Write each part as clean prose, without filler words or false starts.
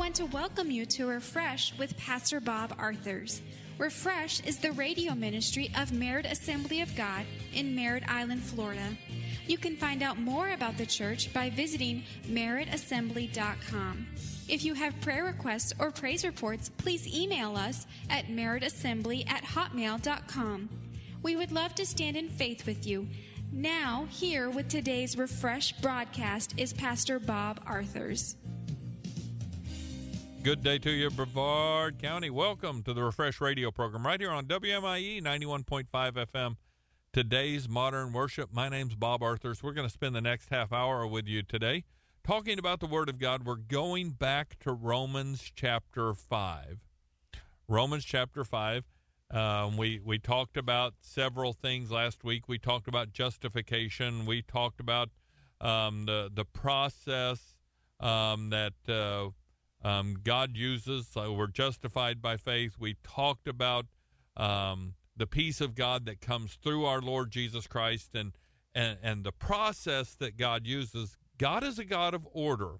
want to welcome you to Refresh with Pastor Bob Arthurs. Refresh is the radio ministry of Merritt Assembly of God in Merritt Island, Florida. You can find out more about the church by visiting merrittassembly.com. If you have prayer requests or praise reports, please email us at merrittassembly@hotmail.com. We would love to stand in faith with you. Now, here with today's Refresh broadcast is Pastor Bob Arthurs. Good day to you, Brevard County. Welcome to the Refresh radio program right here on WMIE 91.5 FM. Today's Modern Worship. My name's Bob Arthurs. We're going to spend the next half hour with you today talking about the Word of God. We're going back to Romans chapter 5. Romans chapter 5. We talked about several things last week. We talked about justification. We talked about the process that God uses. So we're justified by faith. We talked about the peace of God that comes through our Lord Jesus Christ and the process that God uses. God is a God of order.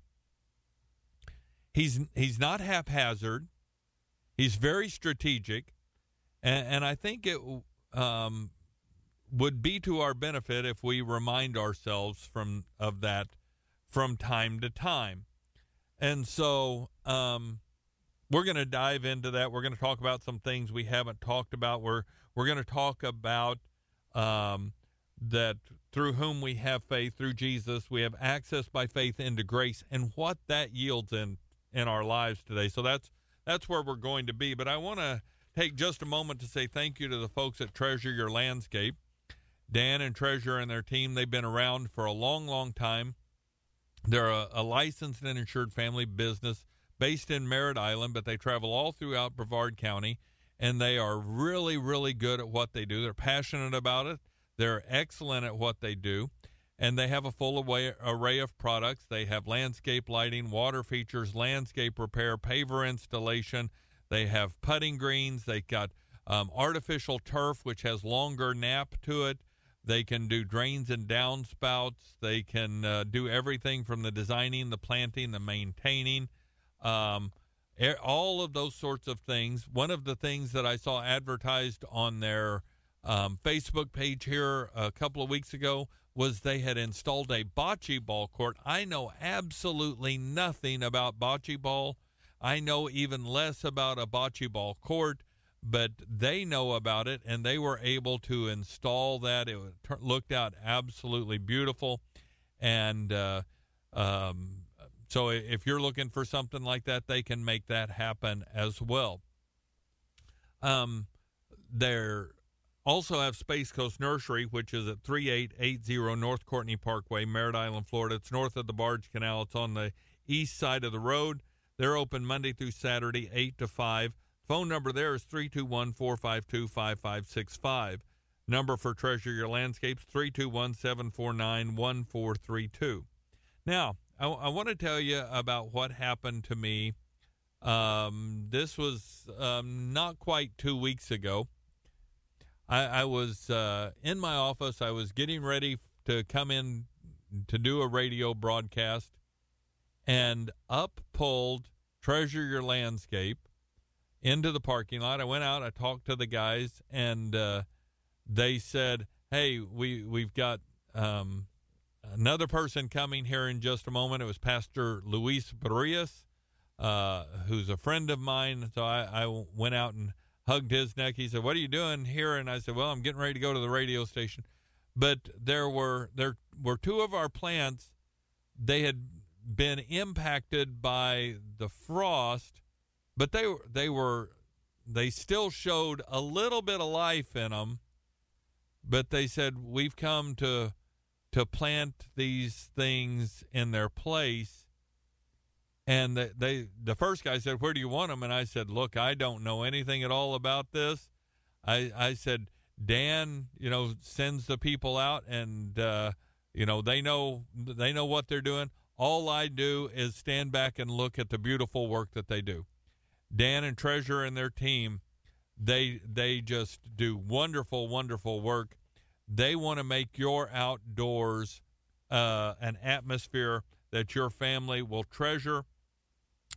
He's not haphazard. He's very strategic. And I think it would be to our benefit if we remind ourselves of that from time to time. And so we're going to dive into that. We're going to talk about some things we haven't talked about. We're going to talk about that through whom we have faith, through Jesus, we have access by faith into grace, and what that yields in our lives today. So that's where we're going to be. But I want to take just a moment to say thank you to the folks at Treasure Your Landscape. Dan and Treasure and their team, they've been around for a long, long time. They're a licensed and insured family business based in Merritt Island, but they travel all throughout Brevard County, and they are really, really good at what they do. They're passionate about it. They're excellent at what they do, and they have a full array of products. They have landscape lighting, water features, landscape repair, paver installation. They have putting greens. They've got artificial turf, which has longer nap to it. They can do drains and downspouts. They can do everything from the designing, the planting, the maintaining, all of those sorts of things. One of the things that I saw advertised on their Facebook page here a couple of weeks ago was they had installed a bocce ball court. I know absolutely nothing about bocce ball. I know even less about a bocce ball court, but they know about it, and they were able to install that. It looked out absolutely beautiful. And so if you're looking for something like that, they can make that happen as well. They're also have Space Coast Nursery, which is at 3880 North Courtney Parkway, Merritt Island, Florida. It's north of the Barge Canal. It's on the east side of the road. They're open Monday through Saturday, 8 to 5. Phone number there is 321-452-5565. Number for Treasure Your Landscapes, 321-749-1432. Now, I want to tell you about what happened to me. This was not quite 2 weeks ago. I was in my office. I was getting ready to come in to do a radio broadcast, and up pulled Treasure Your Landscape into the parking lot. I went out, I talked to the guys, and they said, hey, we've got another person coming here in just a moment. It was Pastor Luis Barrias, who's a friend of mine. So I went out and hugged his neck. He said, what are you doing here? And I said, well, I'm getting ready to go to the radio station. But there were two of our plants. They had been impacted by the frost, but they still showed a little bit of life in them. But they said, we've come to plant these things in their place. And the first guy said, where do you want them? And I said, look, I don't know anything at all about this. I said, Dan, sends the people out, and, they know what they're doing. All I do is stand back and look at the beautiful work that they do. Dan and Treasure and their team, they just do wonderful, wonderful work. They want to make your outdoors an atmosphere that your family will treasure.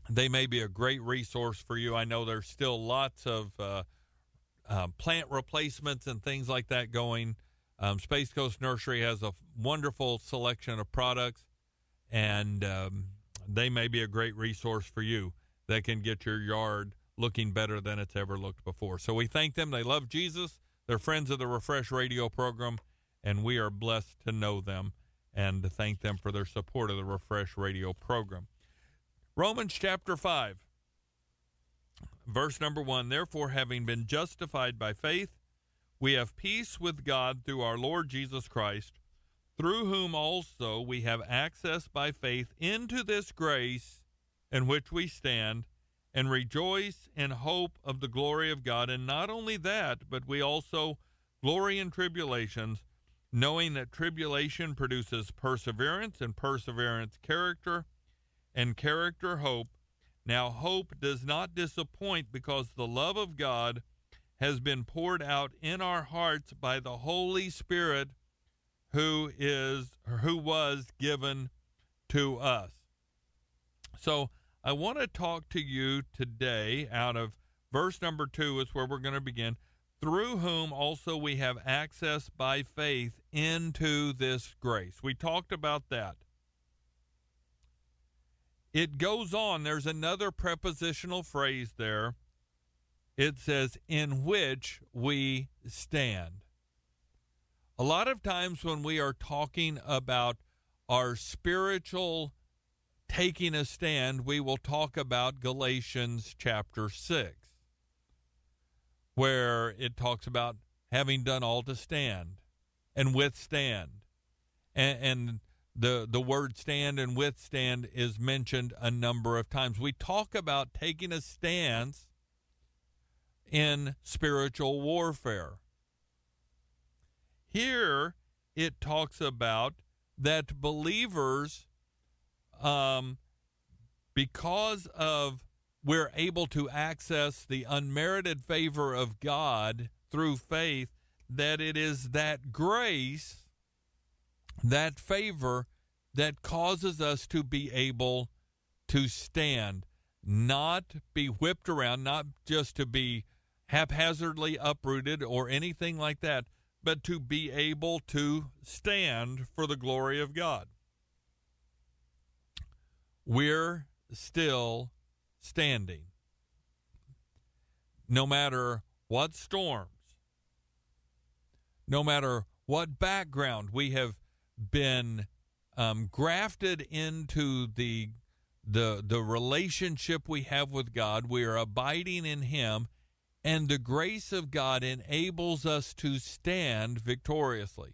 They may be a great resource for you. I know there's still lots of plant replacements and things like that going. Space Coast Nursery has a wonderful selection of products, and they may be a great resource for you that can get your yard looking better than it's ever looked before. So we thank them. They love Jesus. They're friends of the Refresh Radio program, and we are blessed to know them and to thank them for their support of the Refresh Radio program. Romans chapter 5, verse number 1, therefore, having been justified by faith, we have peace with God through our Lord Jesus Christ, through whom also we have access by faith into this grace in which we stand, and rejoice in hope of the glory of God. And not only that, but we also glory in tribulations, knowing that tribulation produces perseverance, and perseverance character, and character hope. Now hope does not disappoint, because the love of God has been poured out in our hearts by the Holy Spirit who was given to us. So I want to talk to you today out of verse number 2 is where we're going to begin. Through whom also we have access by faith into this grace. We talked about that. It goes on. There's another prepositional phrase there. It says, in which we stand. A lot of times when we are talking about our spiritual taking a stand, we will talk about Galatians chapter 6, where it talks about having done all to stand and withstand. And the word stand and withstand is mentioned a number of times. We talk about taking a stance in spiritual warfare. Here it talks about that believers, because of we're able to access the unmerited favor of God through faith, that it is that grace, that favor, that causes us to be able to stand, not be whipped around, not just to be haphazardly uprooted or anything like that, but to be able to stand for the glory of God. We're still standing. No matter what storms, no matter what background, we have been grafted into the relationship we have with God. We are abiding in Him, and the grace of God enables us to stand victoriously.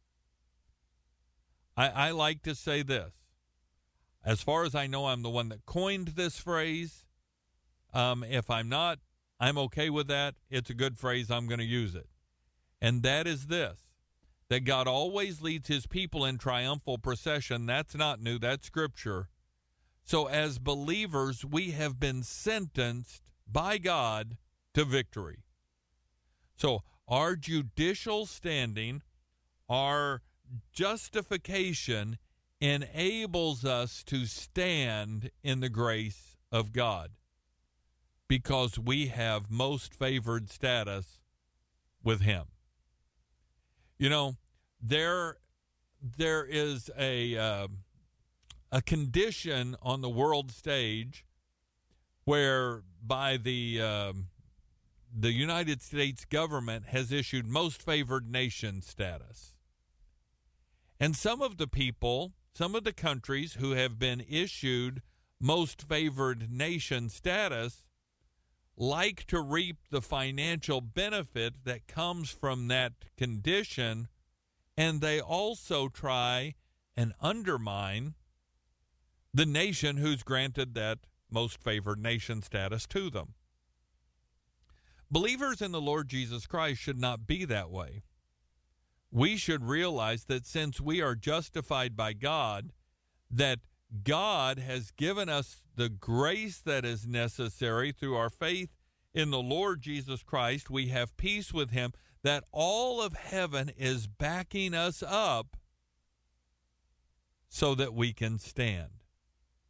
I like to say this. As far as I know, I'm the one that coined this phrase. If I'm not, I'm okay with that. It's a good phrase. I'm going to use it. And that is this, that God always leads His people in triumphal procession. That's not new. That's Scripture. So as believers, we have been sentenced by God to victory. So our judicial standing, our justification enables us to stand in the grace of God because we have most favored status with Him. You know, there is a condition on the world stage whereby the United States government has issued most favored nation status. And some of the people, some of the countries who have been issued most favored nation status like to reap the financial benefit that comes from that condition, and they also try and undermine the nation who's granted that most favored nation status to them. Believers in the Lord Jesus Christ should not be that way. We should realize that since we are justified by God, that God has given us the grace that is necessary through our faith in the Lord Jesus Christ. We have peace with Him, that all of heaven is backing us up so that we can stand.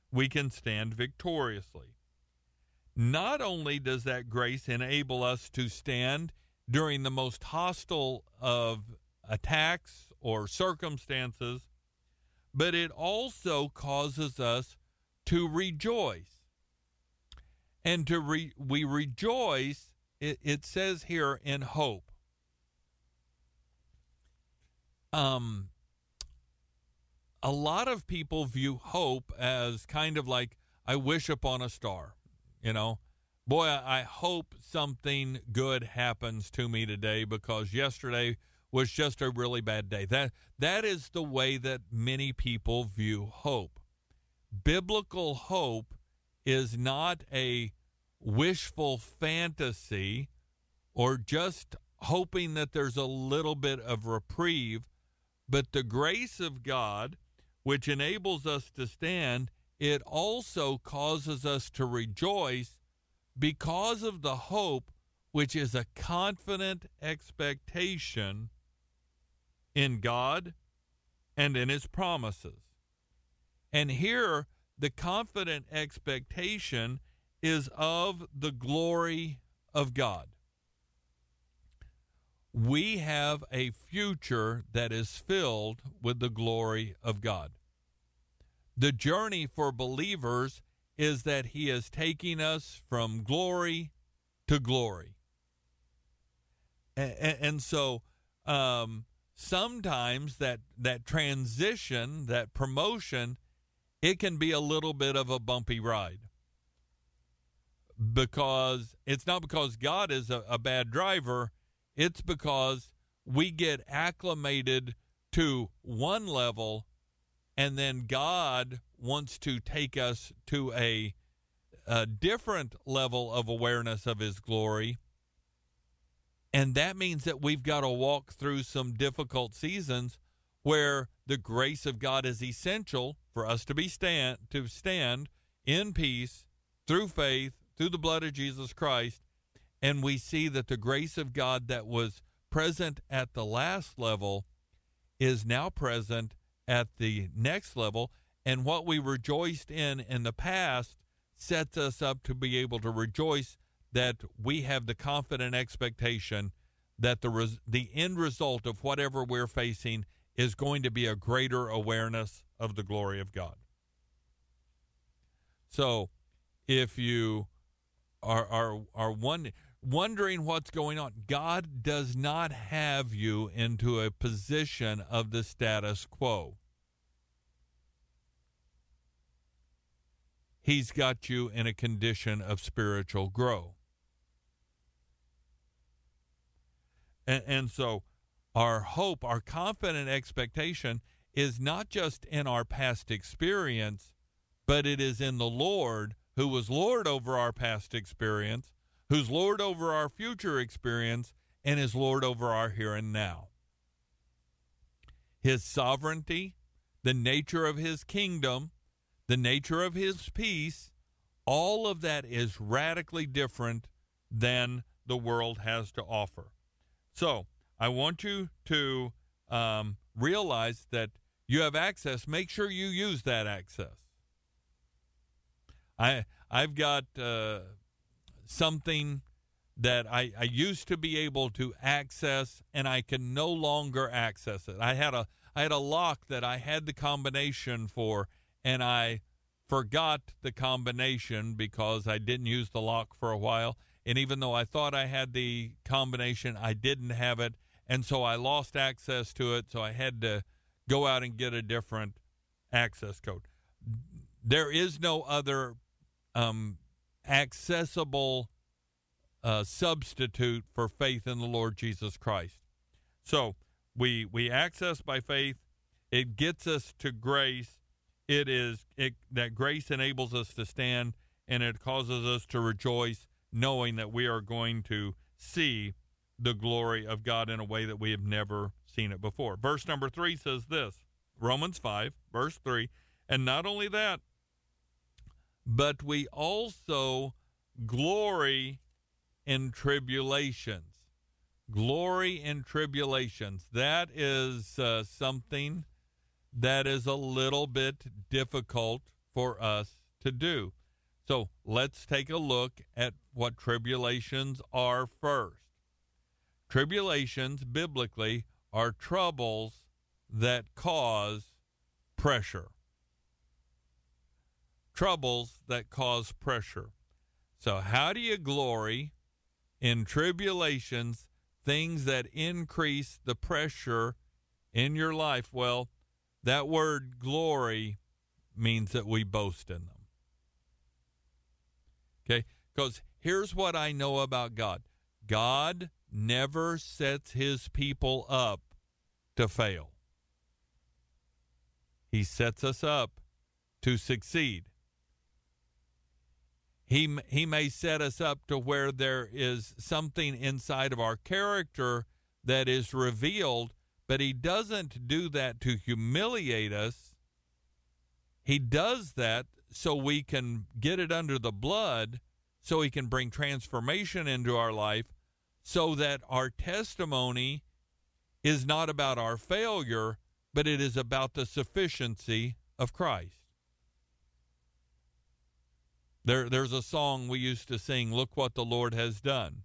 we can stand victoriously. Not only does that grace enable us to stand during the most hostile of attacks or circumstances, but it also causes us to rejoice. And we rejoice, it says here, in hope. A lot of people view hope as kind of like, I wish upon a star. You know, boy, I hope something good happens to me today because yesterday was just a really bad day. That is the way that many people view hope. Biblical hope is not a wishful fantasy or just hoping that there's a little bit of reprieve, but the grace of God, which enables us to stand, it also causes us to rejoice because of the hope, which is a confident expectation in God and in his promises. And here, the confident expectation is of the glory of God. We have a future that is filled with the glory of God. The journey for believers is that he is taking us from glory to glory. And so sometimes that transition, that promotion, it can be a little bit of a bumpy ride. Because it's not because God is a bad driver, it's because we get acclimated to one level and then God wants to take us to a different level of awareness of his glory. And that means that we've got to walk through some difficult seasons where the grace of God is essential for us to stand in peace through faith, through the blood of Jesus Christ. And we see that the grace of God that was present at the last level is now present at the next level. And what we rejoiced in the past sets us up to be able to rejoice that we have the confident expectation that the end result of whatever we're facing is going to be a greater awareness of the glory of God. So if you are wondering what's going on, God does not have you into a position of the status quo. He's got you in a condition of spiritual growth. And so our hope, our confident expectation is not just in our past experience, but it is in the Lord, who was Lord over our past experience, who's Lord over our future experience, and is Lord over our here and now. His sovereignty, the nature of his kingdom, the nature of his peace, all of that is radically different than the world has to offer. So I want you to realize that you have access. Make sure you use that access. I've got something that I used to be able to access, and I can no longer access it. I had a lock that I had the combination for, and I forgot the combination because I didn't use the lock for a while. And even though I thought I had the combination, I didn't have it. And so I lost access to it. So I had to go out and get a different access code. There is no other accessible substitute for faith in the Lord Jesus Christ. So we access by faith. It gets us to grace. That grace enables us to stand, and it causes us to rejoice, knowing that we are going to see the glory of God in a way that we have never seen it before. Verse number 3 says this, Romans 5, verse 3, and not only that, but we also glory in tribulations. Glory in tribulations. That is something that is a little bit difficult for us to do. So let's take a look at what tribulations are first. Tribulations, biblically, are troubles that cause pressure. Troubles that cause pressure. So how do you glory in tribulations, things that increase the pressure in your life? Well, that word glory means that we boast in them. Okay? Because here's what I know about God. God never sets his people up to fail. He sets us up to succeed. He may set us up to where there is something inside of our character that is revealed, but he doesn't do that to humiliate us. He does that so we can get it under the blood, so he can bring transformation into our life, so that our testimony is not about our failure, but it is about the sufficiency of Christ. There's a song we used to sing, "Look What the Lord Has Done."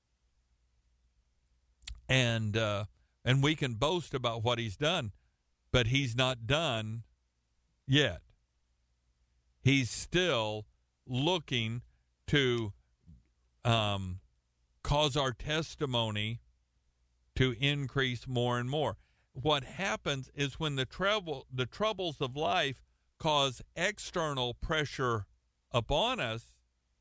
And we can boast about what he's done, but he's not done yet. He's still looking to cause our testimony to increase more and more. What happens is when the troubles of life cause external pressure upon us,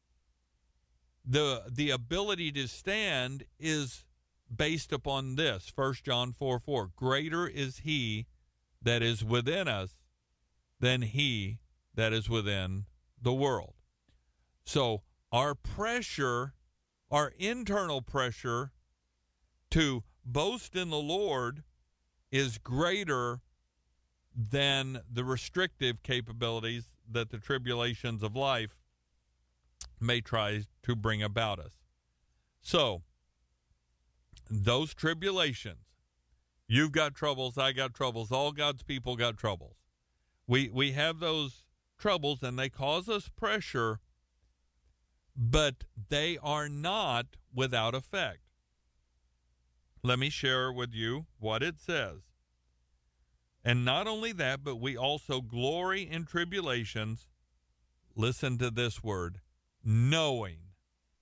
the ability to stand is based upon this. 1 John 4:4. Greater is he that is within us than he that is within the world. So our pressure, our internal pressure to boast in the Lord is greater than the restrictive capabilities that the tribulations of life may try to bring about us. So, those tribulations, you've got troubles, I got troubles, all God's people got troubles. We have those troubles and they cause us pressure, but they are not without effect. Let me share with you what it says. And not only that, but we also glory in tribulations. Listen to this word, knowing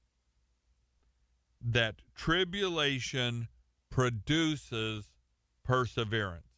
that tribulation produces perseverance.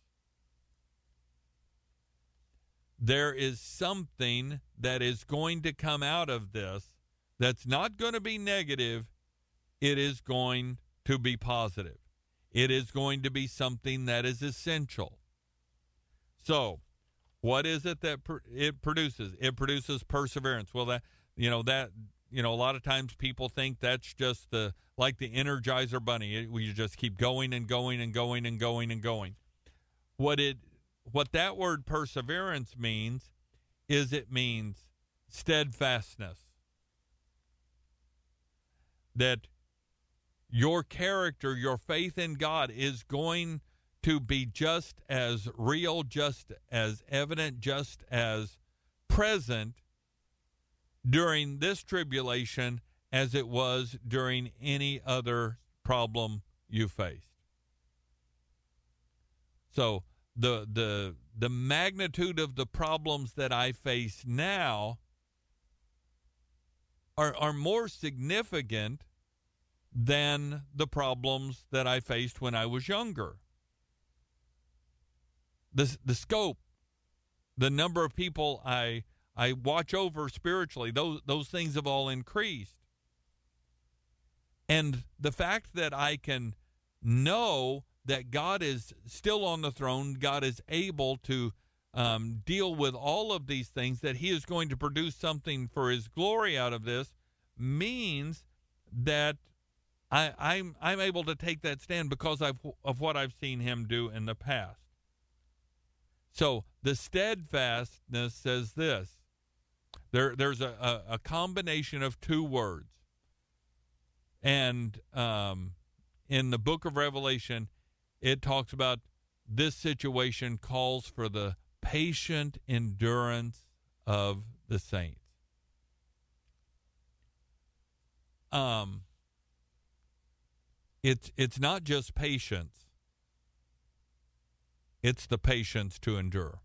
There is something that is going to come out of this that's not going to be negative. It is going to be positive. It is going to be something that is essential. So, what is it that it produces? It produces perseverance. Well, a lot of times people think that's just like the Energizer Bunny. We just keep going and going and going and going and going. What that word perseverance means is it means steadfastness. That your character, your faith in God is going to be just as real, just as evident, just as present during this tribulation as it was during any other problem you faced. So the magnitude of the problems that I face now are more significant than the problems that I faced when I was younger. The scope, the number of people I watch over spiritually, those things have all increased. And the fact that I can know that God is still on the throne, God is able to deal with all of these things, that he is going to produce something for his glory out of this, means that I'm able to take that stand because of what I've seen him do in the past. So the steadfastness says this. There's a combination of two words. And in the book of Revelation, it talks about this situation calls for the patient endurance of the saints. It's not just patience. It's the patience to endure.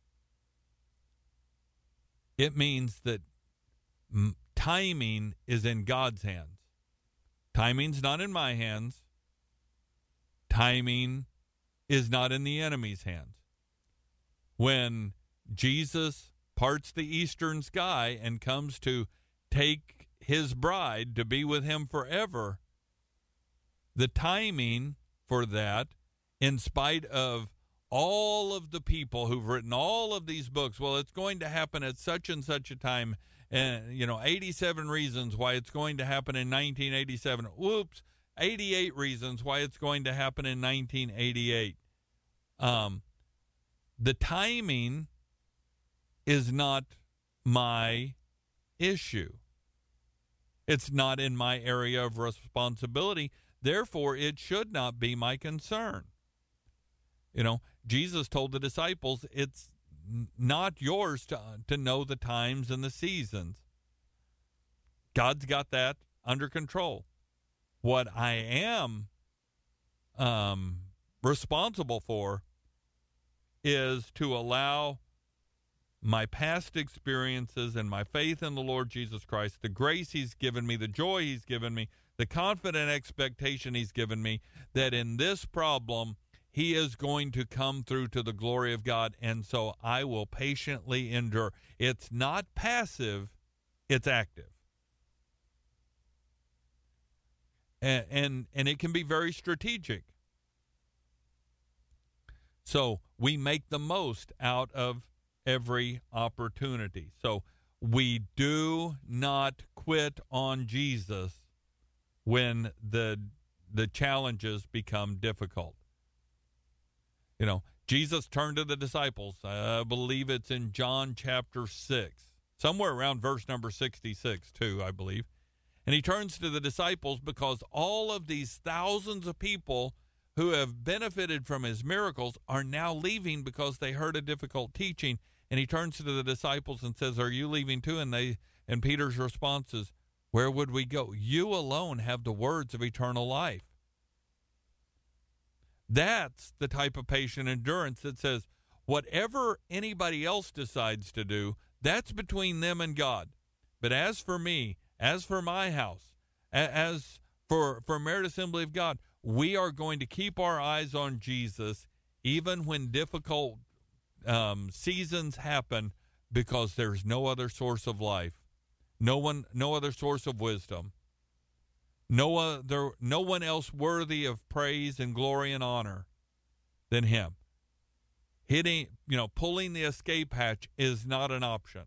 It means that timing is in God's hands. Timing's not in my hands. Timing is not in the enemy's hands. When Jesus parts the eastern sky and comes to take his bride to be with him forever, the timing for that, in spite of all of the people who've written all of these books, well, it's going to happen at such and such a time, and 87 reasons why it's going to happen in 1987. Whoops, 88 reasons why it's going to happen in 1988. The timing is not my issue. It's not in my area of responsibility. Therefore, it should not be my concern. Jesus told the disciples, it's not yours to know the times and the seasons. God's got that under control. What I am responsible for is to allow my past experiences and my faith in the Lord Jesus Christ, the grace he's given me, the joy he's given me, the confident expectation he's given me, that in this problem, he is going to come through to the glory of God, and so I will patiently endure. It's not passive, it's active. And it can be very strategic. So we make the most out of every opportunity. So we do not quit on Jesus when the challenges become difficult. Jesus turned to the disciples. I believe it's in John chapter 6, somewhere around verse number 66 too, I believe. And he turns to the disciples because all of these thousands of people who have benefited from his miracles are now leaving because they heard a difficult teaching. And he turns to the disciples and says, "Are you leaving too?" And Peter's response is, "Where would we go? You alone have the words of eternal life." That's the type of patient endurance that says, whatever anybody else decides to do, that's between them and God. But as for me, as for my house, as for Merit Assembly of God, we are going to keep our eyes on Jesus even when difficult seasons happen, because there's no other source of life, no other source of wisdom, no one else worthy of praise and glory and honor than him. Pulling the escape hatch is not an option.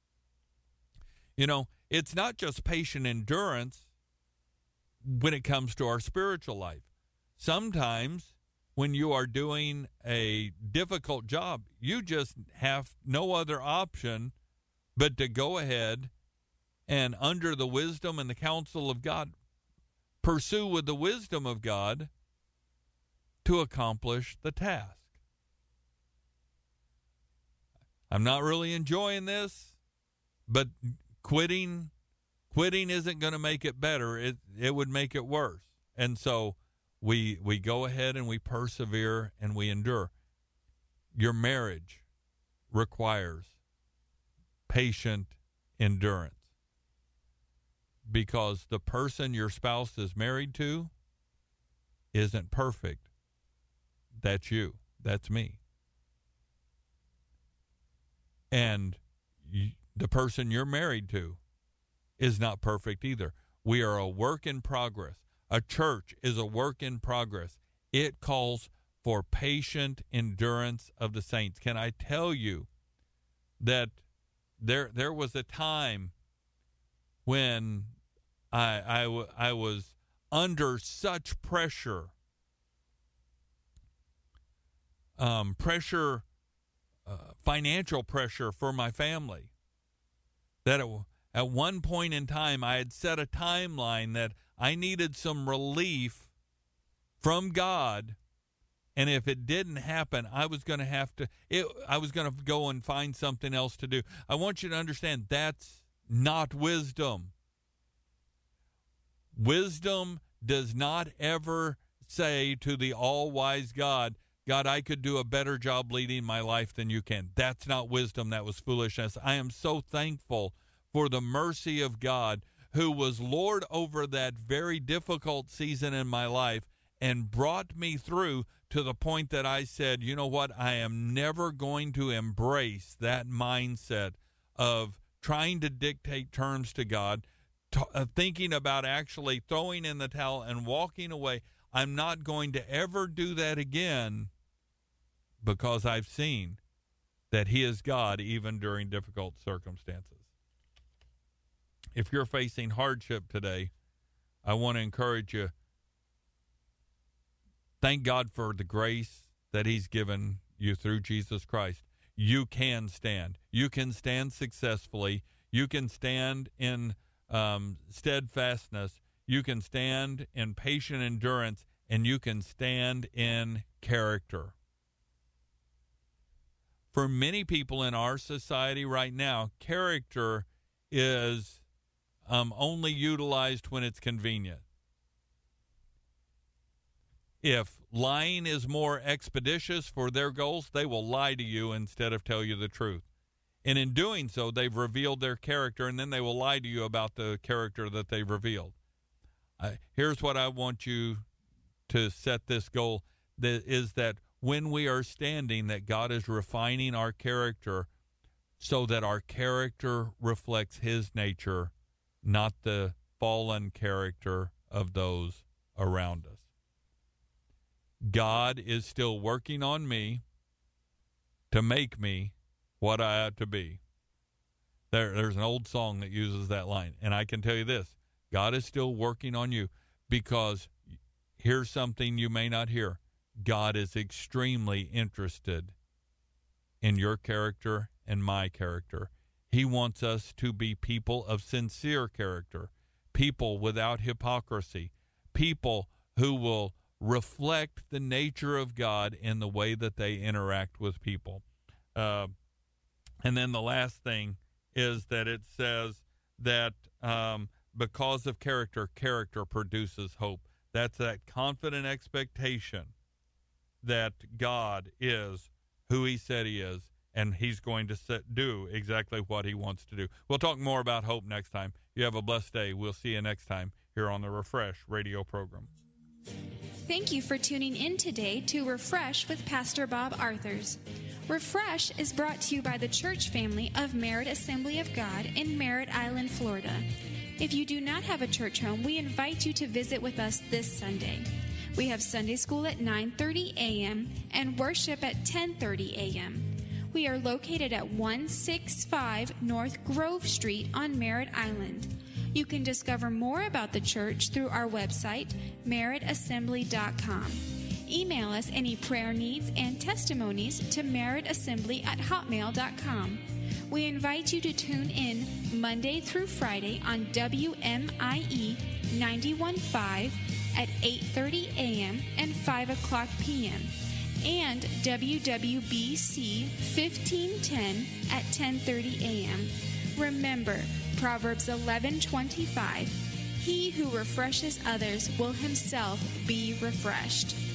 It's not just patient endurance when it comes to our spiritual life. Sometimes when you are doing a difficult job, you just have no other option but to go ahead and, under the wisdom and the counsel of God, pursue with the wisdom of God to accomplish the task. I'm not really enjoying this, but quitting isn't going to make it better. It would make it worse. And so we go ahead and we persevere and we endure. Your marriage requires patient endurance, because the person your spouse is married to isn't perfect. That's you. That's me. And the person you're married to is not perfect either. We are a work in progress. A church is a work in progress. It calls for patient endurance of the saints. Can I tell you that there was a time when I was under such pressure, financial pressure for my family, that at one point in time I had set a timeline that I needed some relief from God And if it didn't happen, I was going to go and find something else to do. I want you to understand that's not wisdom. Wisdom does not ever say to the all-wise God, God, I could do a better job leading my life than you can. That's not wisdom. That was foolishness. I am so thankful for the mercy of God, who was Lord over that very difficult season in my life and brought me through to the point that I said, you know what, I am never going to embrace that mindset of trying to dictate terms to God, thinking about actually throwing in the towel and walking away. I'm not going to ever do that again, because I've seen that he is God even during difficult circumstances. If you're facing hardship today, I want to encourage you, thank God for the grace that he's given you through Jesus Christ. You can stand. You can stand successfully. You can stand in steadfastness. You can stand in patient endurance, and you can stand in character. For many people in our society right now, character is only utilized when it's convenient. If lying is more expeditious for their goals, they will lie to you instead of tell you the truth. And in doing so, they've revealed their character, and then they will lie to you about the character that they've revealed. Here's what I want you to set this goal, that is that when we are standing, that God is refining our character so that our character reflects his nature, not the fallen character of those around us. God is still working on me to make me what I ought to be. There's an old song that uses that line. And I can tell you this, God is still working on you, because here's something you may not hear. God is extremely interested in your character and my character. He wants us to be people of sincere character, people without hypocrisy, people who will reflect the nature of God in the way that they interact with people. And then the last thing is that it says that because of character, character produces hope. That's that confident expectation that God is who he said he is, and he's going to do exactly what he wants to do. We'll talk more about hope next time. You have a blessed day. We'll see you next time here on the Refresh radio program. Thank you for tuning in today to Refresh with Pastor Bob Arthurs. Refresh is brought to you by the church family of Merritt Assembly of God in Merritt Island, Florida. If you do not have a church home, we invite you to visit with us this Sunday. We have Sunday school at 9:30 a.m. and worship at 10:30 a.m. We are located at 165 North Grove Street on Merritt Island. You can discover more about the church through our website, merrittassembly.com. Email us any prayer needs and testimonies to merrittassembly@hotmail.com. We invite you to tune in Monday through Friday on WMIE 91.5 at 8:30 a.m. and 5 o'clock p.m. and WWBC 1510 at 10:30 a.m. Remember, Proverbs 11:25, he who refreshes others will himself be refreshed.